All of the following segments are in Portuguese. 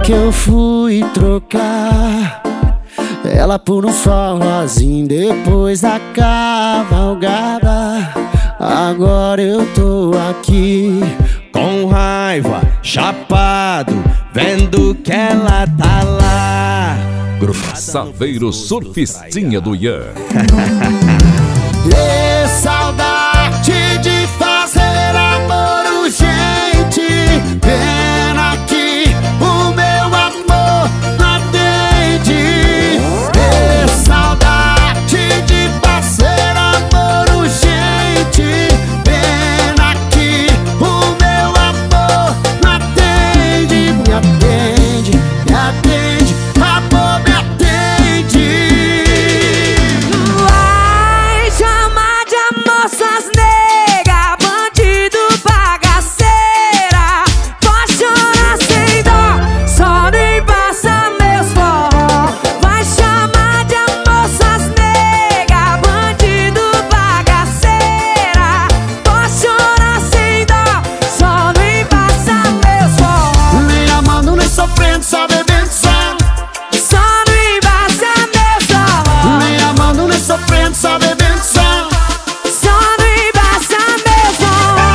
que eu fui trocar ela por um forrozinho depois da cavalgada. Agora eu tô aqui com raiva, chapado, vendo que ela tá lá. Saveiro Surfistinha do Ian. E saudade de fazer amor urgente. Pena que o meu amor não atende. E saudade de fazer amor urgente. Pena que o meu amor não atende. Me atende, me atende, amor me atende. Vai chamar de moças nega, bandido, bagaceira. Pode chorar sem dó, só não embaça meus forró. Vai chamar de moças nega, bandido, bagaceira. Pode chorar sem dó, só não embaça meus forró. Nem amando, nem sofrendo, só bebendo só. Só não embaça meus forró. Nem amando, nem sofrendo, só bebendo só. Só não embaça meus forró.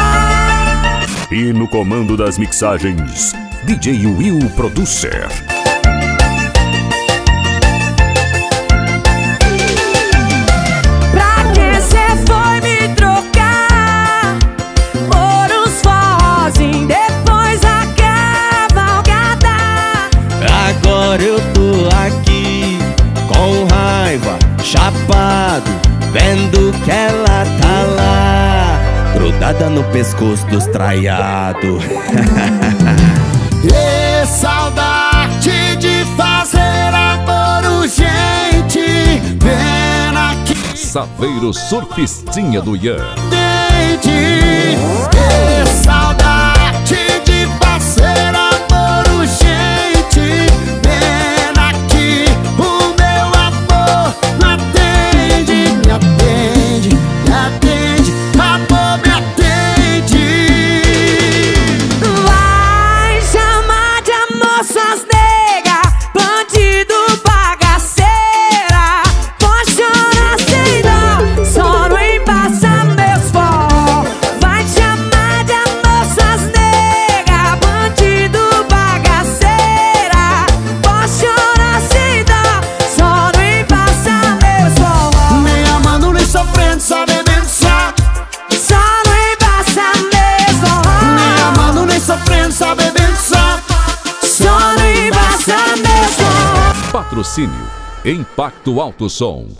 E no comando das mixagens, DJ Will Producer. Pra que cê foi me trocar por uns forrozinhos depois da cavalgada? Agora eu tô aqui com raiva, chapado, vendo que ela tá lá, grudada no pescoço dos traiados. E saudade de fazer amor urgente. Pena que Saveiro Surfistinha do Ian. atende. E saudade de fazer amor urgente. Pena que o meu amor não atende. Me atende, me atende, amor me atende. Vai chamar de moças nega, bandido, bagaceira. Pode chorar sem dó, só não embaça meus forró. Vai chamar de moças nega, bandido, bagaceira. Pode chorar sem dó, só não embaça meus forró. Nem amando, nem sofrendo, só bebendo só. Só não embaça meus forró. Nem amando, nem sofrendo, só bebendo só. Só não embaça meus forró. Patrocínio Impacto Alto Som.